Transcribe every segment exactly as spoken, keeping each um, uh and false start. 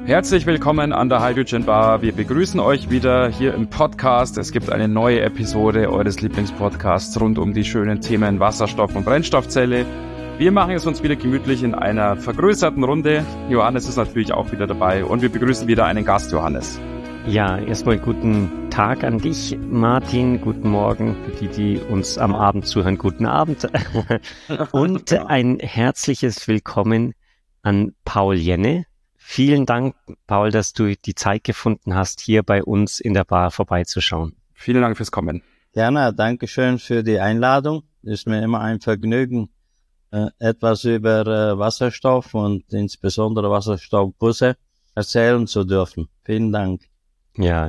Herzlich willkommen an der Hydrogen Bar. Wir begrüßen euch wieder hier im Podcast. Es gibt eine neue Episode eures Lieblingspodcasts rund um die schönen Themen Wasserstoff und Brennstoffzelle. Wir machen es uns wieder gemütlich in einer vergrößerten Runde. Johannes ist natürlich auch wieder dabei und wir begrüßen wieder einen Gast, Johannes. Ja, erstmal guten Tag an dich, Martin. Guten Morgen für die, die uns am Abend zuhören. Guten Abend. Und ein herzliches Willkommen an Paul Jenne. Vielen Dank, Paul, dass du die Zeit gefunden hast, hier bei uns in der Bar vorbeizuschauen. Vielen Dank fürs Kommen. Gerne, danke schön für die Einladung. Ist mir immer ein Vergnügen, äh, etwas über äh, Wasserstoff und insbesondere Wasserstoffbusse erzählen zu dürfen. Vielen Dank. Ja,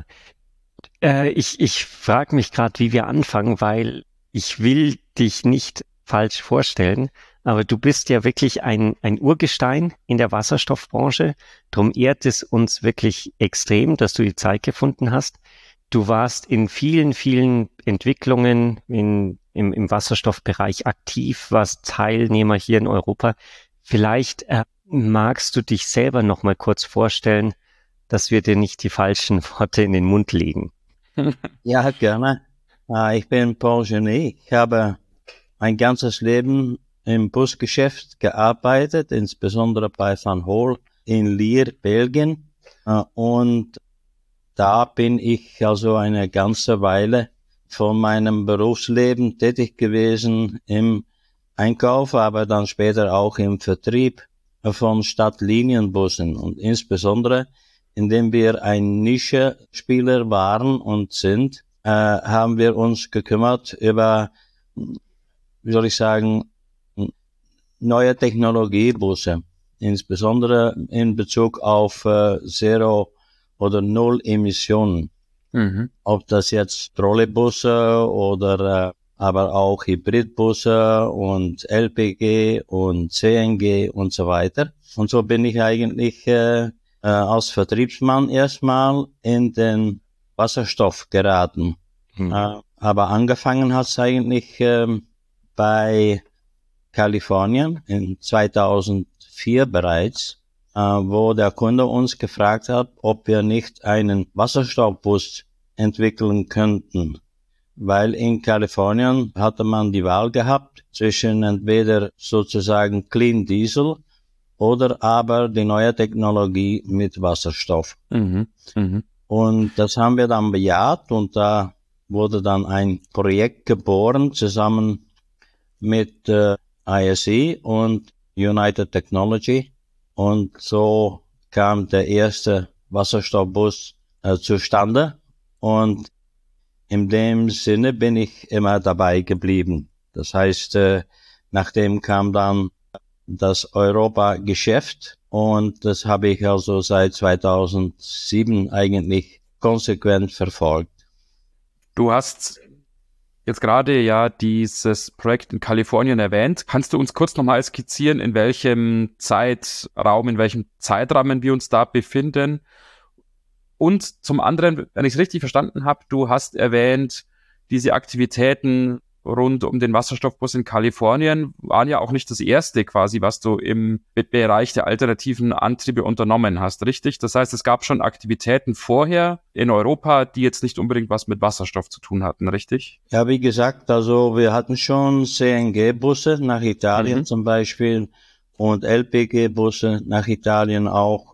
äh, ich, ich frage mich gerade, wie wir anfangen, weil ich will dich nicht falsch vorstellen, aber du bist ja wirklich ein, ein Urgestein in der Wasserstoffbranche. Drum ehrt es uns wirklich extrem, dass du die Zeit gefunden hast. Du warst in vielen, vielen Entwicklungen in, im, im Wasserstoffbereich aktiv, warst Teilnehmer hier in Europa. Vielleicht äh, magst du dich selber noch mal kurz vorstellen, dass wir dir nicht die falschen Worte in den Mund legen. Ja, gerne. Äh, ich bin Paul Jenne. Ich habe mein ganzes Leben im Busgeschäft gearbeitet, insbesondere bei Van Hool in Lier, Belgien. Und da bin ich also eine ganze Weile von meinem Berufsleben tätig gewesen im Einkauf, aber dann später auch im Vertrieb von Stadtlinienbussen. Und insbesondere, indem wir ein Nischenspieler waren und sind, äh, haben wir uns gekümmert über, wie soll ich sagen, neue Technologiebusse, insbesondere in Bezug auf äh, Zero- oder Null-Emissionen. Mhm. Ob das jetzt Trolleybusse oder äh, aber auch Hybridbusse und L P G und C N G und so weiter. Und so bin ich eigentlich äh, äh, als Vertriebsmann erstmal in den Wasserstoff geraten. Mhm. Äh, aber angefangen hat es eigentlich äh, bei Kalifornien in zweitausendvier bereits, äh, wo der Kunde uns gefragt hat, ob wir nicht einen Wasserstoffbus entwickeln könnten. Weil in Kalifornien hatte man die Wahl gehabt zwischen entweder sozusagen Clean Diesel oder aber die neue Technologie mit Wasserstoff. Mhm. Mhm. Und das haben wir dann bejaht und da wurde dann ein Projekt geboren zusammen mit äh, I S E und United Technology und so kam der erste Wasserstoffbus äh, zustande und in dem Sinne bin ich immer dabei geblieben. Das heißt, äh, nachdem kam dann das Europa-Geschäft und das habe ich also seit zweitausendsieben eigentlich konsequent verfolgt. Du hast jetzt gerade ja dieses Projekt in Kalifornien erwähnt. Kannst du uns kurz nochmal skizzieren, in welchem Zeitraum, in welchem Zeitrahmen wir uns da befinden? Und zum anderen, wenn ich es richtig verstanden habe, du hast erwähnt, diese Aktivitäten rund um den Wasserstoffbus in Kalifornien waren ja auch nicht das erste quasi, was du im Bereich der alternativen Antriebe unternommen hast, richtig? Das heißt, es gab schon Aktivitäten vorher in Europa, die jetzt nicht unbedingt was mit Wasserstoff zu tun hatten, richtig? Ja, wie gesagt, also wir hatten schon C N G-Busse nach Italien mhm. zum Beispiel und L P G-Busse nach Italien auch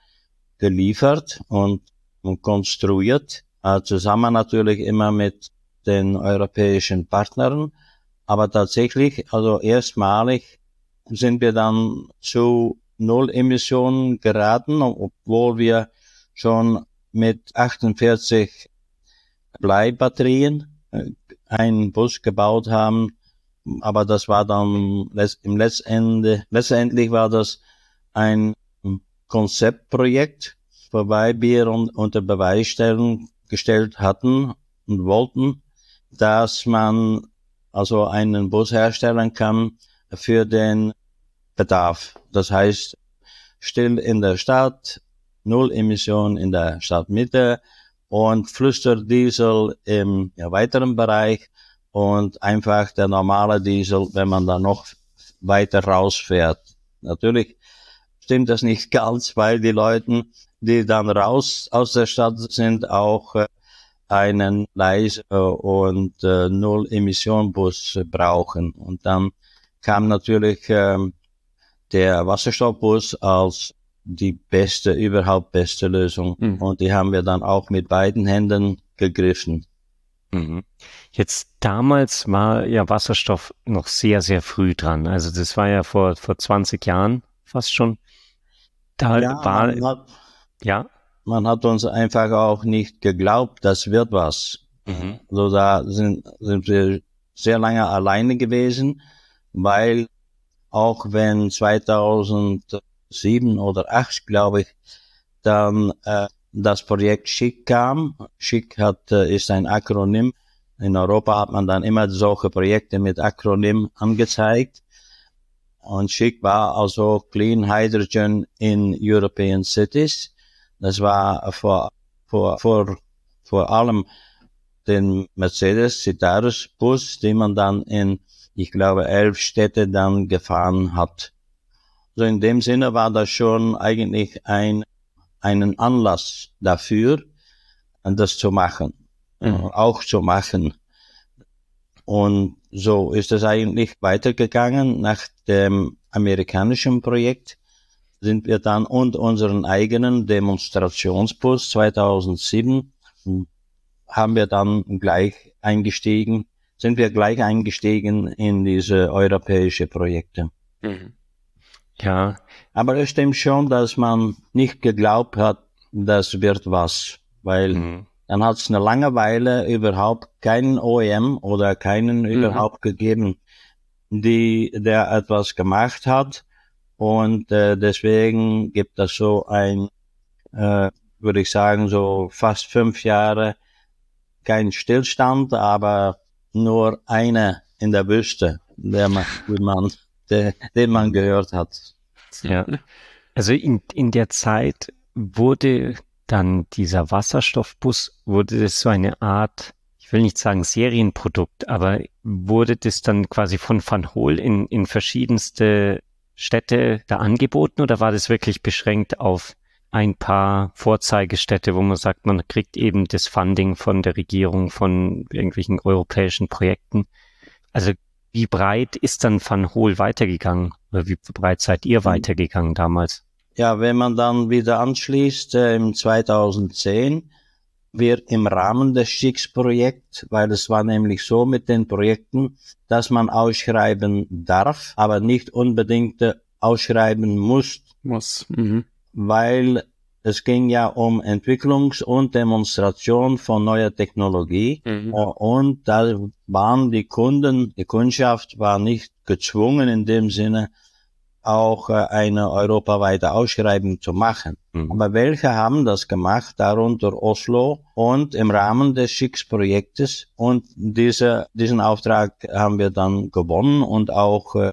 geliefert und, und konstruiert, äh, zusammen natürlich immer mit den europäischen Partnern, aber tatsächlich, also erstmalig sind wir dann zu Null-Emissionen geraten, obwohl wir schon mit achtundvierzig Bleibatterien äh, einen Bus gebaut haben, aber das war dann im Letztende, letztendlich war das ein Konzeptprojekt, wobei wir unter Beweis stellen, gestellt hatten und wollten, dass man also einen Bus herstellen kann für den Bedarf. Das heißt, still in der Stadt, Null Emission in der Stadtmitte und Flüsterdiesel im ja, weiteren Bereich und einfach der normale Diesel, wenn man da noch weiter rausfährt. Natürlich stimmt das nicht ganz, weil die Leute, die dann raus aus der Stadt sind, auch äh, einen leise und äh, Null-Emission-Bus brauchen. Und dann kam natürlich äh, der Wasserstoffbus als die beste, überhaupt beste Lösung. Mhm. Und die haben wir dann auch mit beiden Händen gegriffen. Mhm. Jetzt damals war ja Wasserstoff noch sehr, sehr früh dran. Also das war ja vor, vor zwanzig Jahren fast schon. Da ja, war, man hat, ja. Man hat uns einfach auch nicht geglaubt, das wird was. Mhm. Also da sind, sind wir sehr lange alleine gewesen, weil auch wenn zweitausendsieben oder acht, glaube ich, dann äh, das Projekt SCHIC kam. SCHIC hat, äh, ist ein Akronym. In Europa hat man dann immer solche Projekte mit Akronym angezeigt. Und SCHIC war also Clean Hydrogen in European Cities. Das war vor, vor, vor, vor allem den Mercedes Citaros Bus, den man dann in, ich glaube, elf Städte dann gefahren hat. So in dem Sinne war das schon eigentlich ein, einen Anlass dafür, das zu machen, mhm. auch zu machen. Und so ist es eigentlich weitergegangen. Nach dem amerikanischen Projekt sind wir dann und unseren eigenen Demonstrationsbus zweitausendsieben haben wir dann gleich eingestiegen, sind wir gleich eingestiegen in diese europäische Projekte. Mhm. Ja. Aber es stimmt schon, dass man nicht geglaubt hat, das wird was, weil mhm. dann hat es eine Langeweile überhaupt keinen O E M oder keinen mhm. überhaupt gegeben, die der etwas gemacht hat. Und äh, deswegen gibt es so ein, äh, würde ich sagen, so fast fünf Jahre kein Stillstand, aber nur eine in der Wüste, der man, wie man, der, den man gehört hat. Ja, also in, in der Zeit wurde dann dieser Wasserstoffbus, wurde das so eine Art, ich will nicht sagen Serienprodukt, aber wurde das dann quasi von Van Hool in, in verschiedenste Städte da angeboten oder war das wirklich beschränkt auf ein paar Vorzeigestädte, wo man sagt, man kriegt eben das Funding von der Regierung, von irgendwelchen europäischen Projekten? Also wie breit ist dann Van Hool weitergegangen? Oder wie breit seid ihr weitergegangen damals? Ja, wenn man dann wieder anschließt, äh, im zweitausendzehn, wir im Rahmen des SCHIC-Projekts, weil es war nämlich so mit den Projekten, dass man ausschreiben darf, aber nicht unbedingt ausschreiben muss. Muss. Mhm. Weil es ging ja um Entwicklungs- und Demonstration von neuer Technologie. Mhm. Und da waren die Kunden, die Kundschaft war nicht gezwungen in dem Sinne, auch eine europaweite Ausschreibung zu machen. Mhm. Aber welche haben das gemacht, darunter Oslo und im Rahmen des SCHIC-Projektes. Und diese, diesen Auftrag haben wir dann gewonnen und auch äh,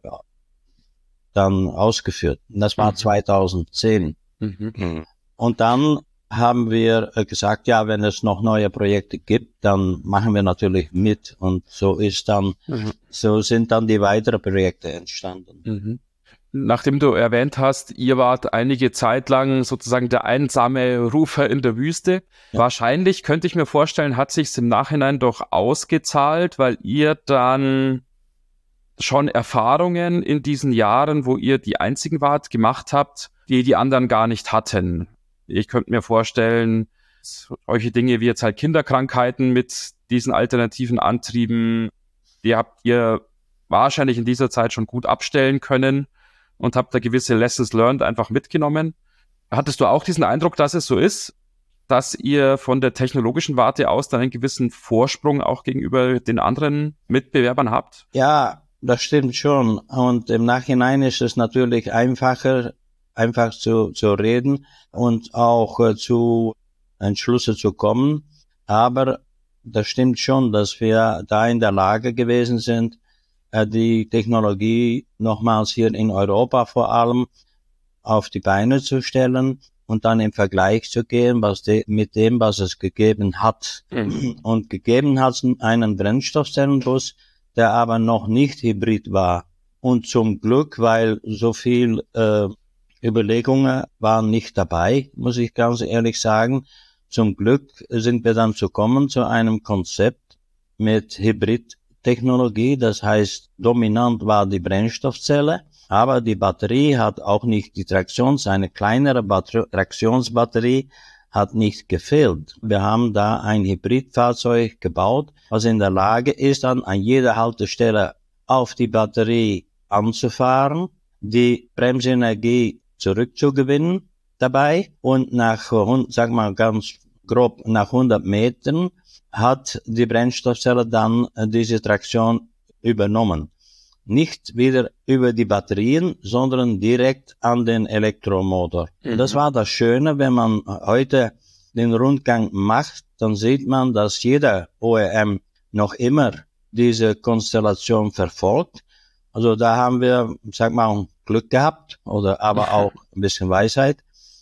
dann ausgeführt. Das war mhm. zweitausendzehn. Mhm. Und dann haben wir gesagt, ja, wenn es noch neue Projekte gibt, dann machen wir natürlich mit. Und so ist dann, mhm. so sind dann die weiteren Projekte entstanden. Mhm. Nachdem du erwähnt hast, ihr wart einige Zeit lang sozusagen der einsame Rufer in der Wüste. Ja. Wahrscheinlich, könnte ich mir vorstellen, hat sich's im Nachhinein doch ausgezahlt, weil ihr dann schon Erfahrungen in diesen Jahren, wo ihr die einzigen wart, gemacht habt, die die anderen gar nicht hatten. Ich könnte mir vorstellen, solche Dinge wie jetzt halt Kinderkrankheiten mit diesen alternativen Antrieben, die habt ihr wahrscheinlich in dieser Zeit schon gut abstellen können und habt da gewisse Lessons learned einfach mitgenommen. Hattest du auch diesen Eindruck, dass es so ist, dass ihr von der technologischen Warte aus dann einen gewissen Vorsprung auch gegenüber den anderen Mitbewerbern habt? Ja, das stimmt schon. Und im Nachhinein ist es natürlich einfacher, einfach zu, zu reden und auch äh, zu Entschlüsse zu kommen. Aber das stimmt schon, dass wir da in der Lage gewesen sind, äh, die Technologie nochmals hier in Europa vor allem auf die Beine zu stellen und dann im Vergleich zu gehen, was de, mit dem, was es gegeben hat. Mhm. Und gegeben hat es einen Brennstoffzellenbus, der aber noch nicht hybrid war. Und zum Glück, weil so viel äh, Überlegungen waren nicht dabei, muss ich ganz ehrlich sagen. Zum Glück sind wir dann zu kommen zu einem Konzept mit Hybridtechnologie. Das heißt, dominant war die Brennstoffzelle, aber die Batterie hat auch nicht die Traktions, eine kleinere Bat- Traktionsbatterie hat nicht gefehlt. Wir haben da ein Hybridfahrzeug gebaut, was in der Lage ist, dann an jeder Haltestelle auf die Batterie anzufahren, die Bremsenergie zurückzugewinnen dabei und nach, sag mal ganz grob, nach hundert Metern hat die Brennstoffzelle dann diese Traktion übernommen. Nicht wieder über die Batterien, sondern direkt an den Elektromotor. Mhm. Das war das Schöne, wenn man heute den Rundgang macht, dann sieht man, dass jeder O E M noch immer diese Konstellation verfolgt. Also da haben wir, sag mal, Glück gehabt, oder aber auch ein bisschen Weisheit,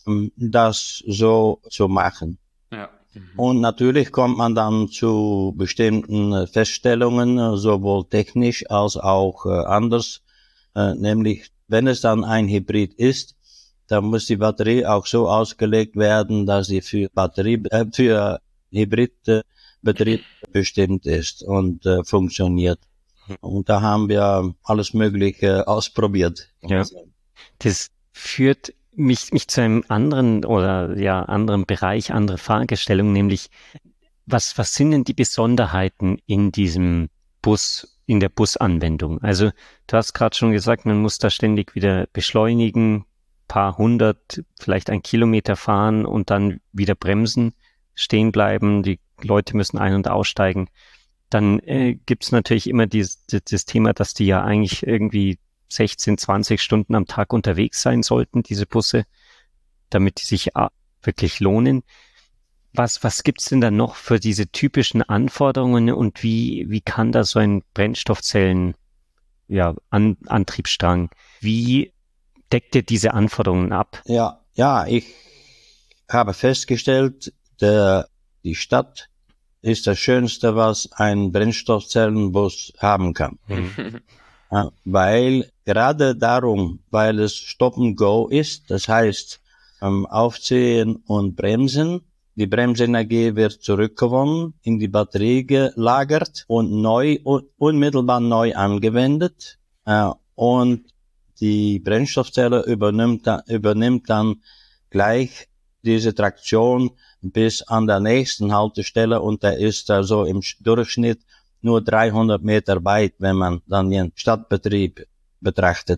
das so zu machen. Ja. Und natürlich kommt man dann zu bestimmten Feststellungen, sowohl technisch als auch äh, anders. Äh, nämlich, wenn es dann ein Hybrid ist, dann muss die Batterie auch so ausgelegt werden, dass sie für Batterie, äh, für Hybridbetrieb bestimmt ist und äh, funktioniert. Und da haben wir alles Mögliche ausprobiert. Ja. Das führt mich, mich zu einem anderen oder ja anderen Bereich, andere Fragestellung, nämlich was, was sind denn die Besonderheiten in diesem Bus, in der Busanwendung? Also du hast gerade schon gesagt, man muss da ständig wieder beschleunigen, paar hundert, vielleicht ein Kilometer fahren und dann wieder bremsen, stehen bleiben, die Leute müssen ein- und aussteigen. Dann äh, gibt's natürlich immer dieses, das Thema, dass die ja eigentlich irgendwie sechzehn, zwanzig Stunden am Tag unterwegs sein sollten, diese Busse, damit die sich wirklich lohnen. Was, was gibt's denn da noch für diese typischen Anforderungen und wie, wie kann da so ein Brennstoffzellen, ja, An, Antriebsstrang, wie deckt ihr diese Anforderungen ab? Ja, ja, ich habe festgestellt, der, die Stadt ist das Schönste, was ein Brennstoffzellenbus haben kann. Mhm. Ja, weil gerade darum, weil es Stop and Go ist, das heißt ähm, Aufziehen und Bremsen, die Bremsenergie wird zurückgewonnen, in die Batterie gelagert und neu un- unmittelbar neu angewendet äh, und die Brennstoffzelle übernimmt, da, übernimmt dann gleich diese Traktion bis an der nächsten Haltestelle und der ist also im Durchschnitt nur dreihundert Meter weit, wenn man dann den Stadtbetrieb betrachtet.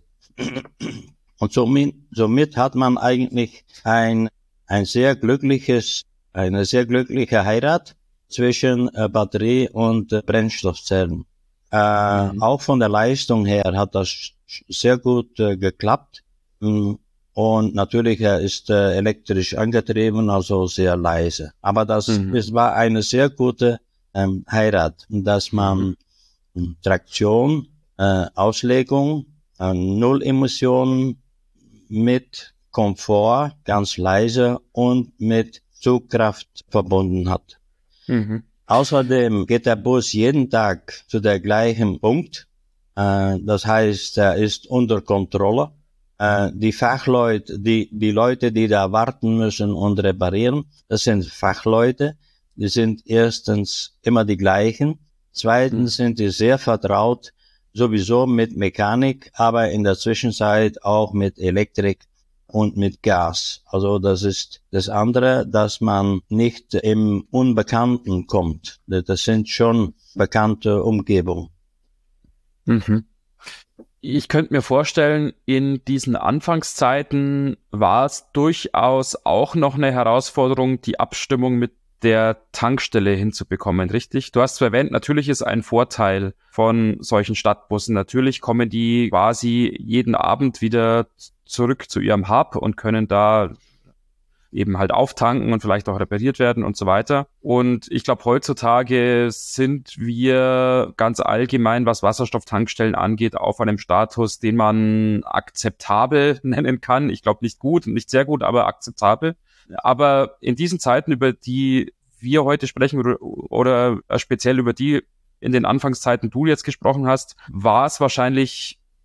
Und somit, somit hat man eigentlich ein, ein sehr glückliches, eine sehr glückliche Heirat zwischen äh, Batterie und äh, Brennstoffzellen. Äh, mhm. Auch von der Leistung her hat das sehr gut äh, geklappt. Und natürlich, er ist äh, elektrisch angetrieben, also sehr leise. Aber das, mhm. es war eine sehr gute ähm, Heirat, dass man mhm. Traktion, äh, Auslegung, äh, Null Emissionen mit Komfort, ganz leise und mit Zugkraft verbunden hat. Mhm. Außerdem geht der Bus jeden Tag zu der gleichen Punkt. Äh, das heißt, er ist unter Kontrolle. Äh, die Fachleute, die, die Leute, die da warten müssen und reparieren, das sind Fachleute. Die sind erstens immer die gleichen. Zweitens sind die sehr vertraut, sowieso mit Mechanik, aber in der Zwischenzeit auch mit Elektrik und mit Gas. Also das ist das andere, dass man nicht im Unbekannten kommt. Das sind schon bekannte Umgebungen. Mhm. Ich könnte mir vorstellen, in diesen Anfangszeiten war es durchaus auch noch eine Herausforderung, die Abstimmung mit der Tankstelle hinzubekommen, richtig? Du hast erwähnt, natürlich ist ein Vorteil von solchen Stadtbussen. Natürlich kommen die quasi jeden Abend wieder zurück zu ihrem Hub und können da eben halt auftanken und vielleicht auch repariert werden und so weiter. Und ich glaube, heutzutage sind wir ganz allgemein, was Wasserstofftankstellen angeht, auf einem Status, den man akzeptabel nennen kann. Ich glaube, nicht gut, nicht sehr gut, aber akzeptabel. Aber in diesen Zeiten, über die wir heute sprechen oder, oder speziell über die in den Anfangszeiten du jetzt gesprochen hast, war es wahrscheinlich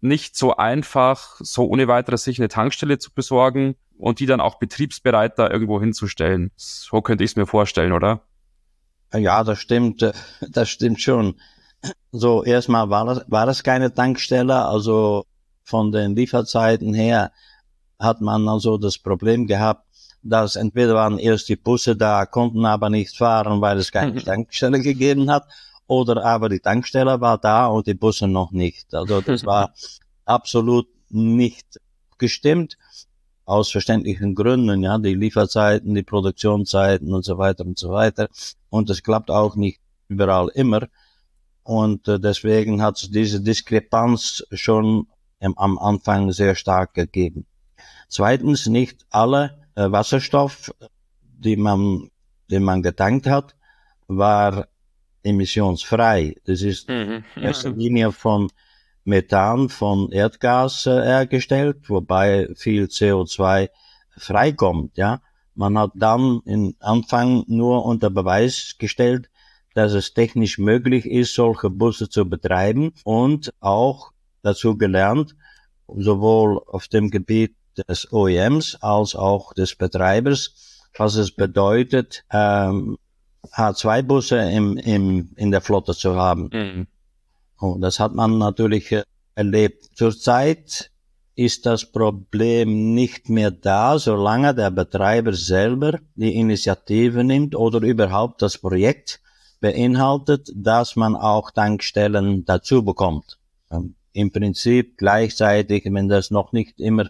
nicht so einfach, so ohne weiteres sich eine Tankstelle zu besorgen und die dann auch betriebsbereit da irgendwo hinzustellen. So könnte ich es mir vorstellen, oder? Ja, das stimmt, äh, das stimmt schon. So, erstmal war das, war das keine Tankstelle, also von den Lieferzeiten her hat man also das Problem gehabt, dass entweder waren erst die Busse da, konnten aber nicht fahren, weil es keine mhm. Tankstelle gegeben hat, oder aber die Tankstelle war da und die Busse noch nicht. Also das war absolut nicht gestimmt, aus verständlichen Gründen, ja, die Lieferzeiten, die Produktionszeiten und so weiter und so weiter. Und das klappt auch nicht überall immer. Und äh, deswegen hat es diese Diskrepanz schon ähm, am Anfang sehr stark gegeben. Zweitens, nicht alle äh, Wasserstoff, die man, den man getankt hat, war emissionsfrei. Das ist in erster Linie von Methan, von Erdgas äh, hergestellt, wobei viel C O zwei freikommt, ja. Man hat dann im Anfang nur unter Beweis gestellt, dass es technisch möglich ist, solche Busse zu betreiben und auch dazu gelernt, sowohl auf dem Gebiet des O E Ms als auch des Betreibers, was es bedeutet, ähm, H zwei Busse im, im, in der Flotte zu haben. Mhm. Und das hat man natürlich äh, erlebt. Zurzeit ist das Problem nicht mehr da, solange der Betreiber selber die Initiative nimmt oder überhaupt das Projekt beinhaltet, dass man auch Tankstellen dazu bekommt. Ähm, Im Prinzip gleichzeitig, wenn das noch nicht immer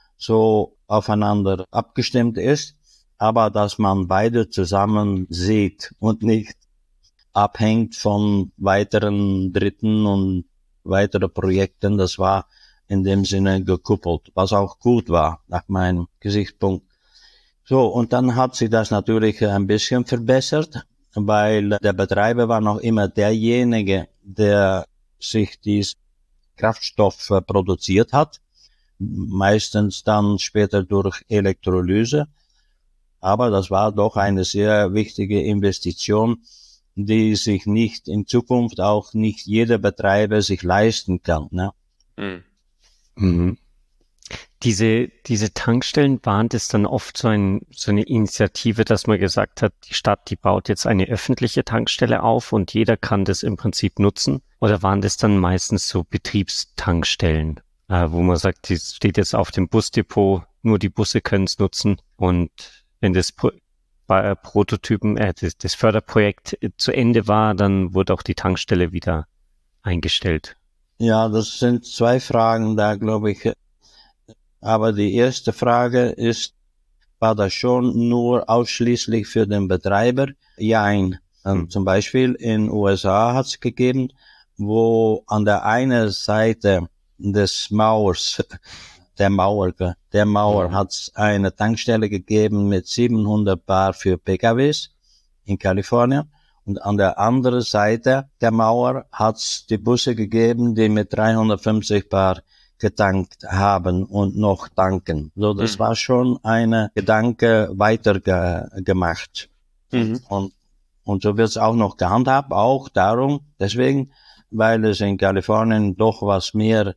so aufeinander abgestimmt ist, aber dass man beide zusammen sieht und nicht abhängt von weiteren Dritten und weiteren Projekten. Das war in dem Sinne gekuppelt, was auch gut war, nach meinem Gesichtspunkt. So, und dann hat sich das natürlich ein bisschen verbessert, weil der Betreiber war noch immer derjenige, der sich diesen Kraftstoff produziert hat, meistens dann später durch Elektrolyse. Aber das war doch eine sehr wichtige Investition, die sich nicht in Zukunft auch nicht jeder Betreiber sich leisten kann. Ne? Mhm. Mhm. Diese, diese Tankstellen, waren das dann oft so, ein, so eine Initiative, dass man gesagt hat, die Stadt, die baut jetzt eine öffentliche Tankstelle auf und jeder kann das im Prinzip nutzen? Oder waren das dann meistens so Betriebstankstellen, äh, wo man sagt, die steht jetzt auf dem Busdepot, nur die Busse können es nutzen und wenn das Pro- bei Prototypen, äh, das, das Förderprojekt zu Ende war, dann wurde auch die Tankstelle wieder eingestellt? Ja, das sind zwei Fragen da, glaube ich. Aber die erste Frage ist, war das schon nur ausschließlich für den Betreiber? Jein. Hm. Zum Beispiel in den U S A hat es gegeben, wo an der einen Seite des Mauers, der Mauer, der Mauer mhm. hat es eine Tankstelle gegeben mit siebenhundert Bar für P K Ws in Kalifornien. Und an der anderen Seite der Mauer hat es die Busse gegeben, die mit dreihundertfünfzig Bar getankt haben und noch tanken. So, das mhm. war schon eine Gedanke weiter ge- gemacht. Mhm. Und, und so wird es auch noch gehandhabt, auch darum, deswegen, weil es in Kalifornien doch was mehr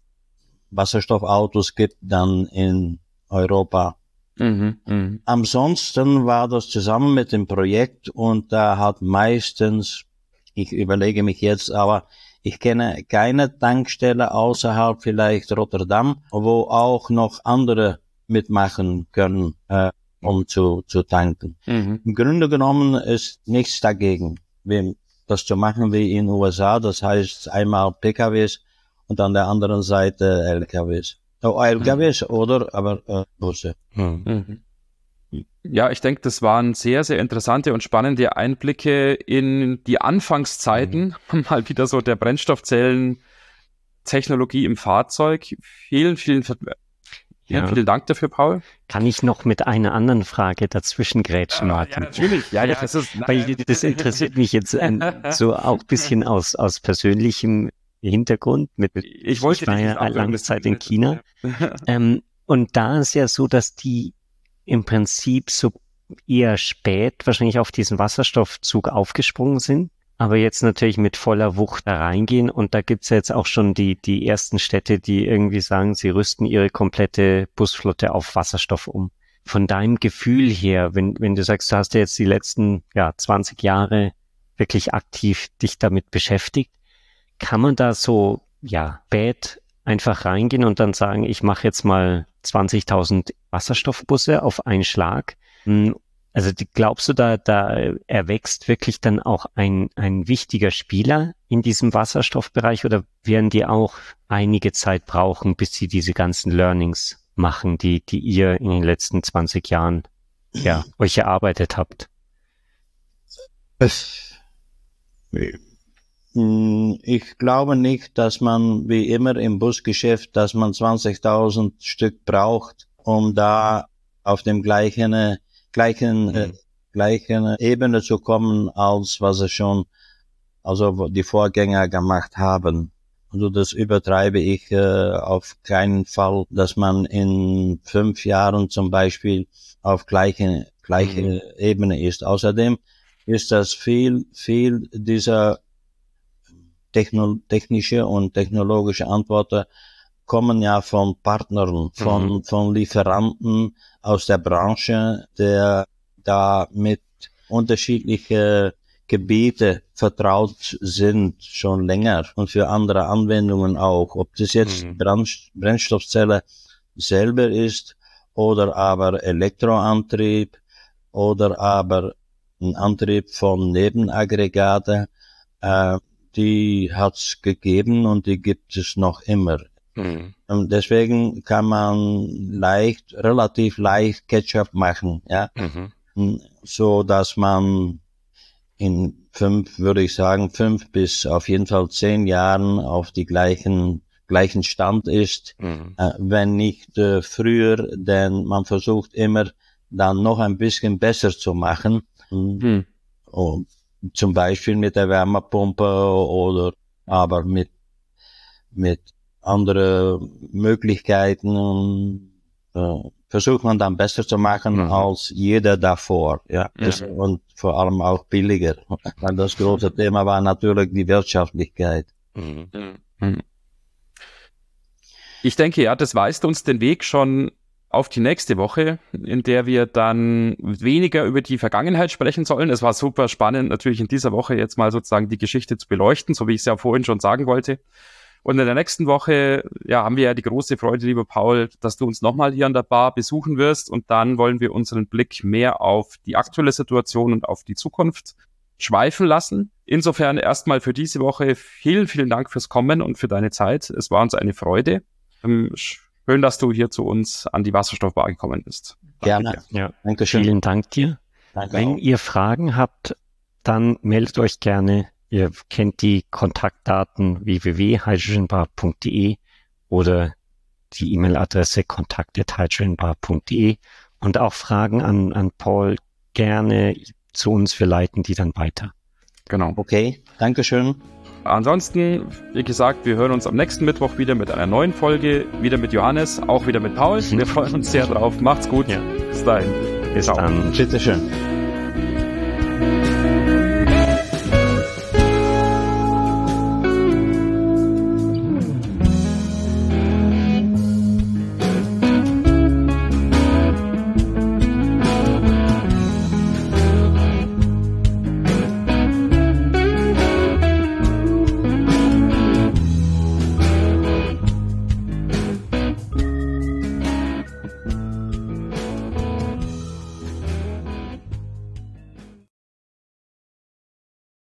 Wasserstoffautos gibt dann in Europa. Mhm, mh. Ansonsten war das zusammen mit dem Projekt und da hat meistens, ich überlege mich jetzt, aber ich kenne keine Tankstelle außerhalb vielleicht Rotterdam, wo auch noch andere mitmachen können, äh, um zu, zu tanken. Mhm. Im Grunde genommen ist nichts dagegen, wie, das zu machen wie in den U S A, das heißt einmal P K Ws und an der anderen Seite L K Ws. Oh, L K Ws mhm. oder aber äh, Busse. Mhm. Ja, ich denke, das waren sehr, sehr interessante und spannende Einblicke in die Anfangszeiten, mhm. mal wieder so der Brennstoffzellentechnologie im Fahrzeug. Vielen, vielen, vielen, ja. vielen Dank dafür, Paul. Kann ich noch mit einer anderen Frage dazwischen grätschen, Martin? Ja, natürlich. Ja, ja, das ist, weil das interessiert mich jetzt ein, so auch ein bisschen aus, aus persönlichem Hintergrund. Mit, ich wollte ich war ja lange Zeit in China. ähm, und da ist ja so, dass die im Prinzip so eher spät wahrscheinlich auf diesen Wasserstoffzug aufgesprungen sind. aber jetzt natürlich mit voller Wucht da reingehen. Und da gibt's ja jetzt auch schon die, die ersten Städte, die irgendwie sagen, sie rüsten ihre komplette Busflotte auf Wasserstoff um. Von deinem Gefühl her, wenn, wenn du sagst, du hast ja jetzt die letzten, ja, zwanzig Jahre wirklich aktiv dich damit beschäftigt, kann man da so, ja, spät einfach reingehen und dann sagen, ich mache jetzt mal zwanzigtausend Wasserstoffbusse auf einen Schlag? Also glaubst du, da, da erwächst wirklich dann auch ein, ein wichtiger Spieler in diesem Wasserstoffbereich, oder werden die auch einige Zeit brauchen, bis sie diese ganzen Learnings machen, die, die ihr in den letzten zwanzig Jahren, ja, euch erarbeitet habt? Ich glaube nicht, dass man wie immer im Busgeschäft, dass man zwanzigtausend Stück braucht, um da auf dem gleichen gleichen, mhm. äh, gleichen Ebene zu kommen, als was es schon, also die Vorgänger gemacht haben. Also das übertreibe ich äh, auf keinen Fall, dass man in fünf Jahren zum Beispiel auf gleiche, gleiche mhm. Ebene ist. Außerdem ist das viel, viel dieser techno technische und technologische Antworten kommen ja von Partnern, von, mhm. von Lieferanten aus der Branche, der da mit unterschiedliche Gebiete vertraut sind, schon länger und für andere Anwendungen auch. Ob das jetzt mhm. Brennstoffzelle selber ist oder aber Elektroantrieb oder aber ein Antrieb von Nebenaggregate, äh, die hat's gegeben und die gibt es noch immer. Mhm. Und deswegen kann man leicht, relativ leicht Ketchup machen, ja. Mhm. So dass man in fünf, würde ich sagen, fünf bis auf jeden Fall zehn Jahren auf die gleichen, gleichen Stand ist, mhm. äh, wenn nicht äh, früher, denn man versucht immer dann noch ein bisschen besser zu machen. Mhm. Und zum Beispiel mit der Wärmepumpe oder aber mit, mit andere Möglichkeiten äh, versucht man dann besser zu machen mhm. als jeder davor, ja, ja. Das, und vor allem auch billiger. Weil das große Thema war natürlich die Wirtschaftlichkeit. Mhm. Mhm. Ich denke, ja, das weist uns den Weg schon auf die nächste Woche, in der wir dann weniger über die Vergangenheit sprechen sollen. Es war super spannend, natürlich in dieser Woche jetzt mal sozusagen die Geschichte zu beleuchten, so wie ich es ja vorhin schon sagen wollte. Und in der nächsten Woche, ja, haben wir ja die große Freude, lieber Paul, dass du uns nochmal hier an der Bar besuchen wirst. Und dann wollen wir unseren Blick mehr auf die aktuelle Situation und auf die Zukunft schweifen lassen. Insofern erstmal für diese Woche vielen, vielen Dank fürs Kommen und für deine Zeit. Es war uns eine Freude. Schön, dass du hier zu uns an die Wasserstoffbar gekommen bist. Gerne. Ja, Dankeschön. Vielen Dank dir. Danke Wenn auch. ihr Fragen habt, dann meldet euch gerne. Ihr kennt die Kontaktdaten w w w punkt hydrogenbar punkt d e oder die E-Mail-Adresse kontakt at hydrogenbar punkt d e und auch Fragen an, an Paul gerne zu uns. Wir leiten die dann weiter. Genau. Okay, Dankeschön. Ansonsten, wie gesagt, wir hören uns am nächsten Mittwoch wieder mit einer neuen Folge, wieder mit Johannes, auch wieder mit Paul. Wir freuen uns sehr drauf. Macht's gut. Ja. Bis dahin. Bis Ciao. dann. Bitteschön.